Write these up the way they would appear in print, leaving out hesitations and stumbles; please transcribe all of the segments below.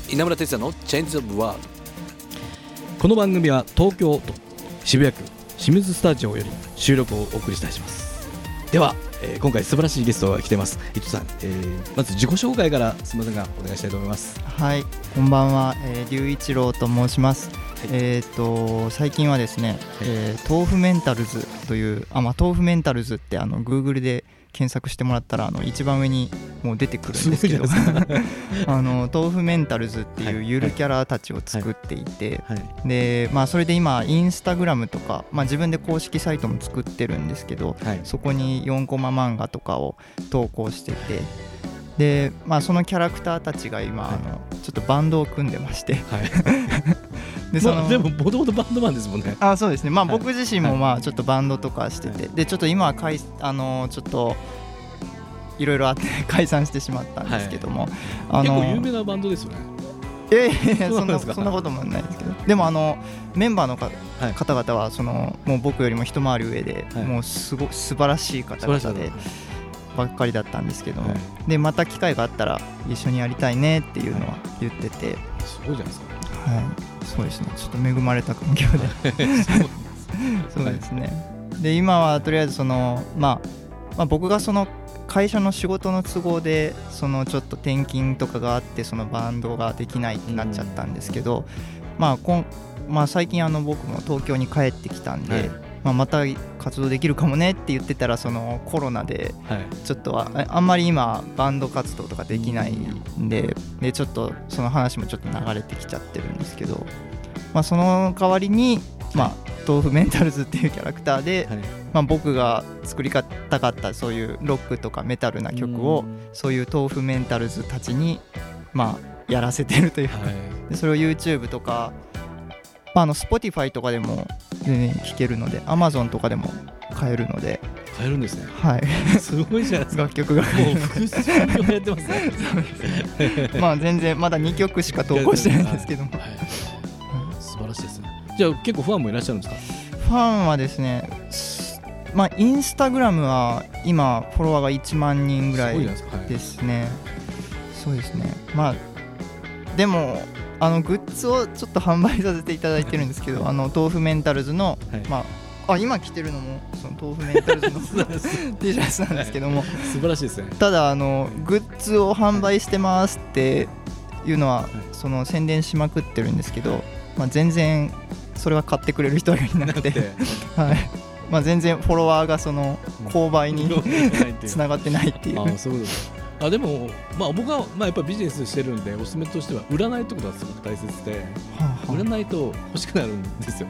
稲村哲也の Change the World。 この番組は東京都渋谷区清水スタジオより収録をお送りいたします。では、今回素晴らしいゲストが来てます。伊藤さん、まず自己紹介からすみませんがお願いしたいと思います。 はい、こんばんは、龍一郎と申します。最近はですね、豆腐メンタルズという豆腐メンタルズってGoogle で検索してもらったら一番上にもう出てくるんですけど豆腐メンタルズっていうゆるキャラたちを作っていて、で、それで今インスタグラムとか、自分で公式サイトも作ってるんですけど、そこに4コマ漫画とかを投稿してて、で、そのキャラクターたちが今、ちょっとバンドを組んでまして、 でももともとバンドマンですもんね。 そうですね、僕自身もちょっとバンドとかしてて、でちょっと今はちょっといろいろあって解散してしまったんですけども、 結構有名なバンドですよね。 そんなこともないですけど、でもメンバーの方々はもう僕よりも一回り上で、もう素晴らしい方々でばっかりだったんですけども、でまた機会があったら一緒にやりたいねっていうのは言ってて、 すごいじゃないですか。 そうですね、ちょっと恵まれた環境でそうですね。で今はとりあえず僕が会社の仕事の都合でちょっと転勤とかがあってバンドができないってなっちゃったんですけど、最近僕も東京に帰ってきたんで、また活動できるかもねって言ってたらコロナでちょっとあんまり今バンド活動とかできないんで、ちょっとその話もちょっと流れてきちゃってるんですけど、その代わりに豆腐メンタルズっていうキャラクターで、僕が作りたかったそういうロックとかメタルな曲をそういう豆腐メンタルズたちにやらせてるというか、でそれを YouTube とかSpotify とかでも全然聴けるので Amazon とかでも買えるので。 買えるんですね。 すごいじゃないですか。 楽曲がもう複数曲やってますね全然まだ2曲しか投稿してないんですけども、 素晴らしいですね。じゃあ結構ファンもいらっしゃるんですか？ ファンはですね、インスタグラムは今フォロワーが1万人ぐらいですね。そうですね。でもグッズをちょっと販売させていただいてるんですけど豆腐メンタルズの、今着てるのも豆腐メンタルズのT シャツなんですけども、 素晴らしいですね。 ただグッズを販売してますっていうのは宣伝しまくってるんですけど、全然それは買ってくれる人がいなくて全然フォロワーが購買につながってないっていう。 そういうことでも、僕はやっぱりビジネスしてるんでおすすめとしては占いってことはすごく大切で、占いと欲しくなるんですよ。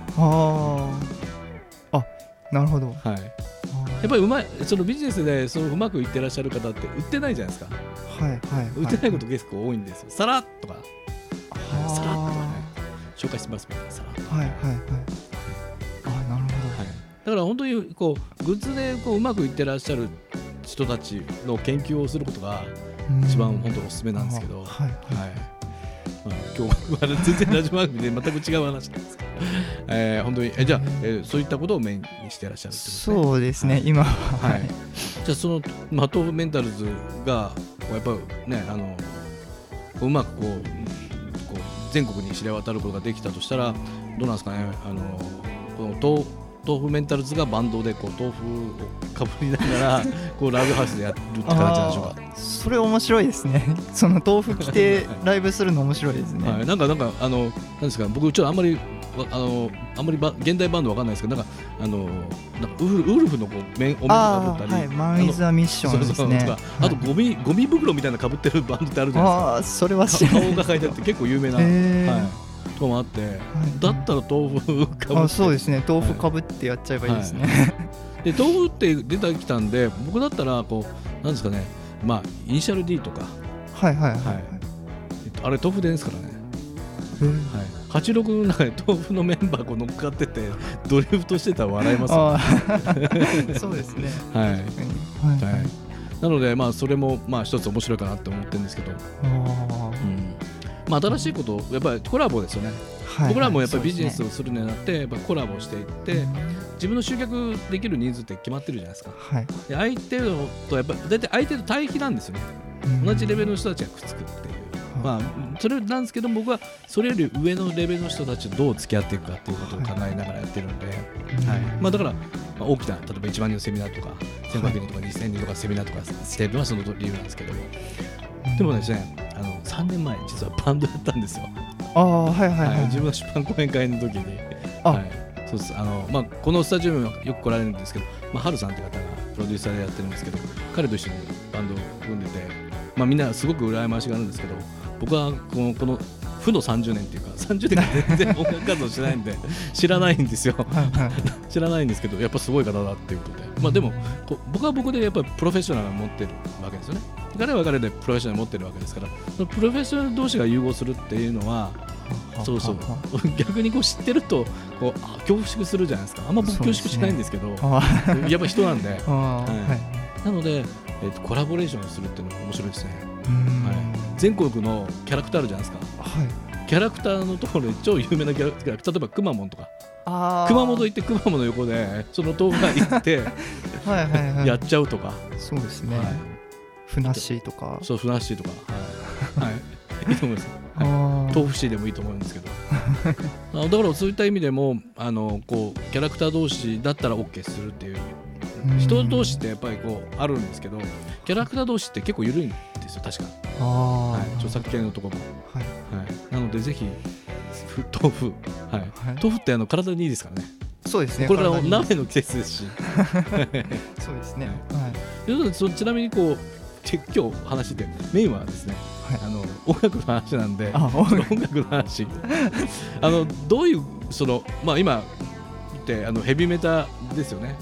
なるほど。 やっぱりビジネスでうまくいってらっしゃる方って売ってないじゃないですか。売ってないこと結構多いんですよ。さらっとかさらっとかね、紹介してますもんね。さらっと。 なるほど。 だから本当にグッズでうまくいってらっしゃる人たちの研究をすることが一番本当におすすめなんですけど、今日は全然ラジオ番組で全く違う話なんですけど、本当にじゃあ、そういったことをメインにしてらっしゃるってことですね。 そうですね、今は。 じゃあ豆腐メンタルズがやっぱりねうまく全国に知れ渡ることができたとしたらどうなんですかね。この豆腐メンタルズがバンドで豆腐をかぶりながらライブハウスでやるって形なんでしょうか。 それ面白いですね。豆腐着てライブするの面白いですね。 なんですか、僕ちょっとあんまり現代バンドわかんないですけど、なんかウルフのお面をかぶったり、 マン・イズ・ザ・ミッションですね。 あとゴミ袋みたいなかぶってるバンドってあるじゃないですか。 それは知らない。 顔が書いてあって結構有名なともあって、だったら豆腐かぶって。 そうですね、豆腐かぶってやっちゃえばいいですね。 で豆腐って出てきたんで、僕だったらなんですかね、イニシャル D とか、あれ豆腐ですからね。86の中で豆腐のメンバー乗っかっててドリフトしてたら笑いますよね。 そうですね。 なのでそれも一つ面白いかなって思ってるんですけど、新しいことやっぱりコラボですよね。僕らもやっぱりビジネスをするにあたってやっぱコラボしていって自分の集客できる人数って決まってるじゃないですか。で相手とやっぱり大体相手と対比なんですよね。同じレベルの人たちがくっつくっていう。 まあ、それなんですけど僕はそれより上のレベルの人たちとどう付き合っていくかっていうことを考えながらやってるので、まあ、だから、まあ、大きな例えば1万人のセミナーとか1500人とか2000人とかセミナーとかしてるのはその理由なんですけども、でもですね3年前実はバンドやったんですよ。自分の出版講演会の時に、そうですまあ、このスタジオにもよく来られるんですけど、まあ、ハルさんという方がプロデューサーでやってるんですけど、彼と一緒にバンドを組んでて、まあ、みんなすごく羨ましがあるんですけど、僕はこの負の30年っていうか30年間全然音楽活動してないんで知らないんですよ知らないんですけど、やっぱすごい方だっていうことで、まあ、でも僕は僕でやっぱりプロフェッショナルが持ってるわけですよね。彼は彼でプロフェッショナル持ってるわけですから、そのプロフェッショナル同士が融合するっていうのはそう逆に知ってると恐怖縮するじゃないですか。あんま僕恐縮しないんですけど、やっぱ人なんで、なので、コラボレーションするっていうのが面白いですね。全国のキャラクターあるじゃないですか、キャラクターのところで超有名なキャラクター、例えばくまモンとか、熊本行ってくまモンの横でその動画行ってやっちゃうとか、そうですね、 ふなっしーとか、 そうふなっしーとか、いいと思います。豆腐シーでもいいと思うんですけどだからそういった意味でもキャラクター同士だったら OK するっていう、人同士ってやっぱりあるんですけど、キャラクター同士って結構緩いんですよ確か。著作権のところも、なのでぜひ豆腐って体にいいですからね。そうですね、これから鍋の季節ですしそうですね、ちなみに今日話してメインはですね、音楽の話なんで、音楽の話どういうまあ、今ってヘビメタですよね。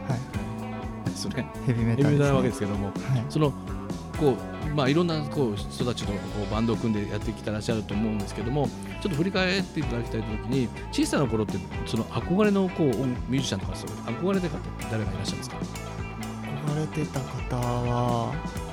ヘビメタなわけですけども、まあ、いろんな人たちとバンドを組んでやってきてらっしゃると思うんですけども、ちょっと振り返っていただきたいときに、小さな頃って憧れのミュージシャンとか憧れてた方って誰がいらっしゃるんですか？ 憧れてた方は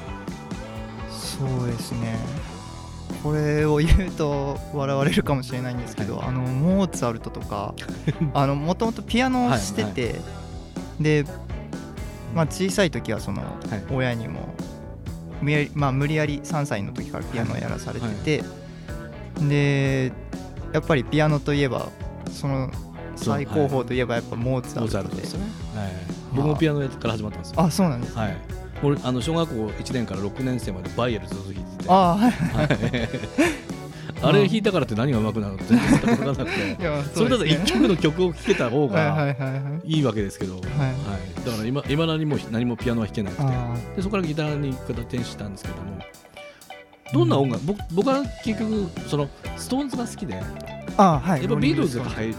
そうですね、これを言うと笑われるかもしれないんですけど、モーツァルトとかもともとピアノをしてて、で、まあ、小さい時は親にも無理やり3歳の時からピアノをやらされてて、でやっぱりピアノといえばその最高峰といえばやっぱモーツァルトで、 僕もピアノから始まったんですよ。 そうなんですね。 俺小学校1年から6年生までバイエルずっと弾いてて、あれ弾いたからって何が上手くなるのって全然分からなくてそれだと1曲の曲を聴けた方がいいわけですけど、だから今何もピアノは弾けなくて、でそこからギターに転身したんですけども、どんな音楽、僕は結局ストーンズが好きで、やっぱビートルズが入って、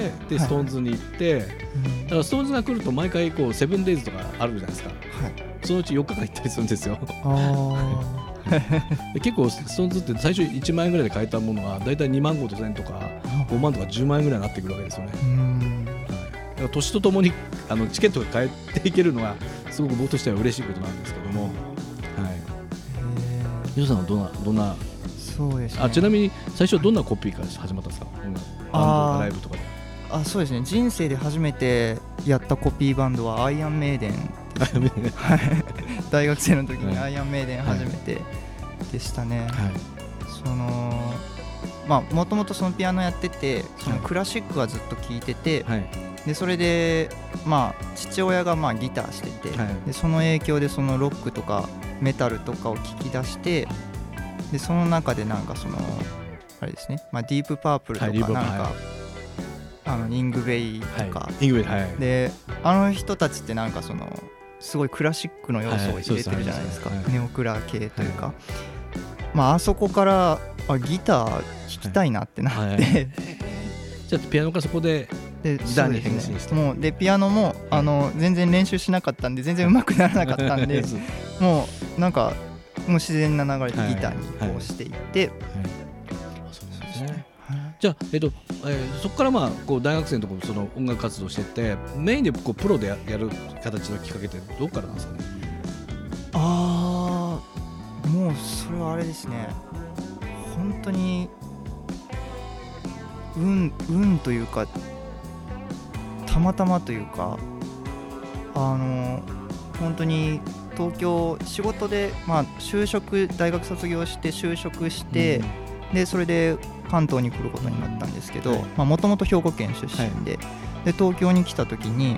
でストーンズに行って、だからストーンズが来ると毎回セブンデイズとかあるじゃないですか、そのうち4日間行ったりするんですよで結構ストーンズって最初1万円ぐらいで買えたものがだいたい2万5千円とか5万とか10万円ぐらいになってくるわけですよね。だから年とともにチケットが買えていけるのはすごく僕としては嬉しいことなんですけども、皆さんはどんなそうですね、ちなみに最初はどんなコピーから始まったんですか？バンドライブとかで。 そうですね、人生で初めてやったコピーバンドはアイアンメイデン大学生の時にアイアンメイデン初めてでしたね。もともとピアノやってて、クラシックはずっと聴いてて、でそれで父親がギターしてて、でその影響でロックとかメタルとかを聴き出して、でその中であれですね、ディープパープルとかイングベイとかで、人たちってすごいクラシックの要素を入れてるじゃないですか、ネオクラ系というか、あそこからギター弾きたいなってなって、 じゃあピアノからそこでギターに変身して、 もうでピアノも全然練習しなかったんで全然上手くならなかったんでもうもう自然な流れでギターにこうしていって、 じゃあ、そこから大学生のところ音楽活動してってメインでプロでやる形のきっかけってどこからなんですかね？ もうそれはあれですね、本当に運というかたまたまというか、本当に東京仕事で、出大学卒業して就職して、でそれで関東に来ることになったんですけど、もともと兵庫県出身で、で東京に来た時に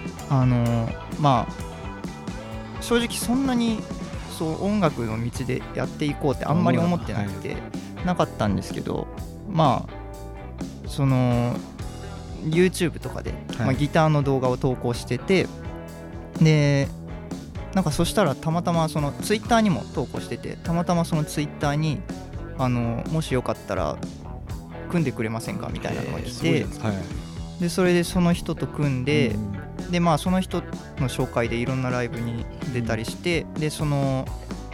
正直そんなにそう音楽の道でやっていこうってあんまり思ってなくて、なかったんですけど、その YouTube とかで、ギターの動画を投稿してて、でなんかそしたらたまたまその Twitter にも投稿してて、たまたまその Twitter にもしよかったら組んでくれませんかみたいなのが来て、でそれでその人と組んで、でその人の紹介でいろんなライブに出たりして、でその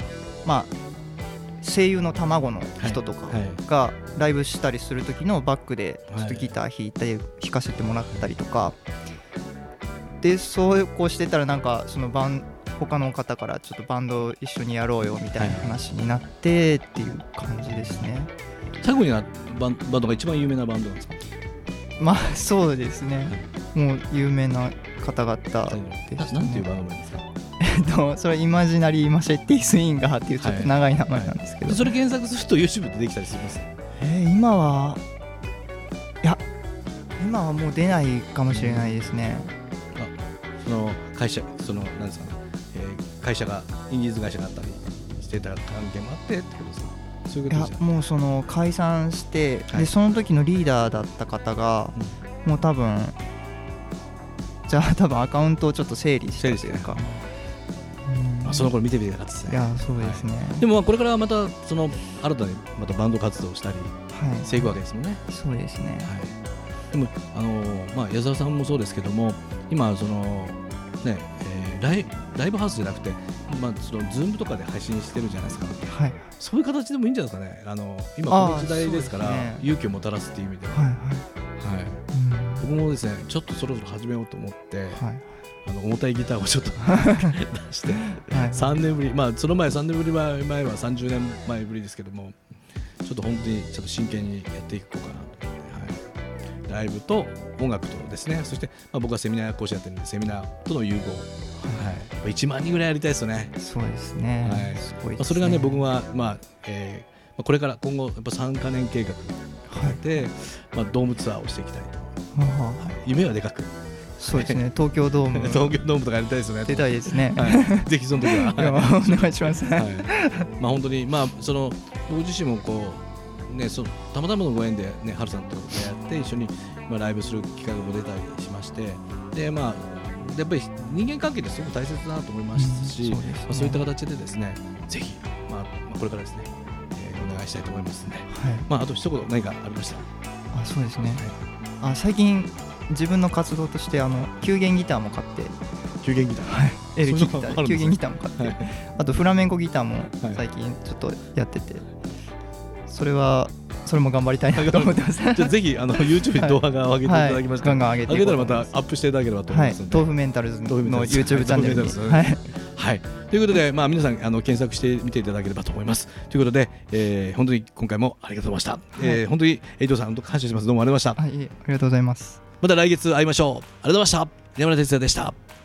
声優の卵の人とかがライブしたりする時のバックでちょっとギター弾かせてもらったりとかで、そうこうしてたらなんかその他の方からちょっとバンド一緒にやろうよみたいな話になってっていう感じですね。 最後にはバンドが一番有名なバンドなんですか？ そうですね、もう有名な方々ですね。 なんていうバンド名ですか？ それイマジナリーマシェッティスインガーっていうちょっと長い名前なんですけど、 それ検索すると YouTube でできたりします？ 今はもう出ないかもしれないですね。 その会社なんですかね、会社がインディーズ会社があったりしてた関係もあってってことですか？そういうことですか？ もうその解散して、でその時のリーダーだった方が、もう多分アカウントをちょっと整理してというか、 その頃見てみたかったですね。 そうですね。 でもこれからまたその新たにまたバンド活動をしたりしていくわけですもんね。 そうですね。 でも矢沢さんもそうですけども、今そのね、ライブハウスじゃなくて、その Zoom とかで配信してるじゃないですか。そういう形でもいいんじゃないですかね。今この時代ですから、勇気をもたらすっていう意味では、僕もですねちょっとそろそろ始めようと思って、重たいギターをちょっと出して、3年ぶり、その前3年ぶり前は30年前ぶりですけども、ちょっと本当にちょっと真剣にやっていこうかなと思って、ライブと音楽とですね、そして僕はセミナー講師やってるんでセミナーとの融合、1万人ぐらいやりたいですよね。 そうですね。すごいですね。 それがね、僕はこれから今後やっぱ3カ年計画で、ドームツアーをしていきたいと、夢はでかく。 そうですね。東京ドームとかやりたいですよね。 出たいですね。 ぜひその時はお願いします。 本当にその僕自身もこうね、たまたまのご縁でね、ハルさんと出会って一緒にライブする機会も出たりしまして、でやっぱり人間関係ってすごく大切だなと思いますし、そういった形でですね、ぜひこれからですね、お願いしたいと思いますので、あと一言何かありましたら。 そうですね。最近自分の活動として9弦ギターも買って、 9弦ギター、 エレキギター、9弦ギターも買って、あとフラメンコギターも最近ちょっとやってて、それも頑張りたいなと思ってます。 じゃあぜひYouTube に動画が上げていただきましたら、上げたらまたアップしていただければと思いますので、 豆腐メンタルズの YouTube チャンネルに。 ということで、皆さん検索してみていただければと思います。ということで、本当に今回もありがとうございました。本当にエイトさん本当感謝します。どうもありがとうございました。 ありがとうございます。 また来月会いましょう。ありがとうございました。山田哲也でした。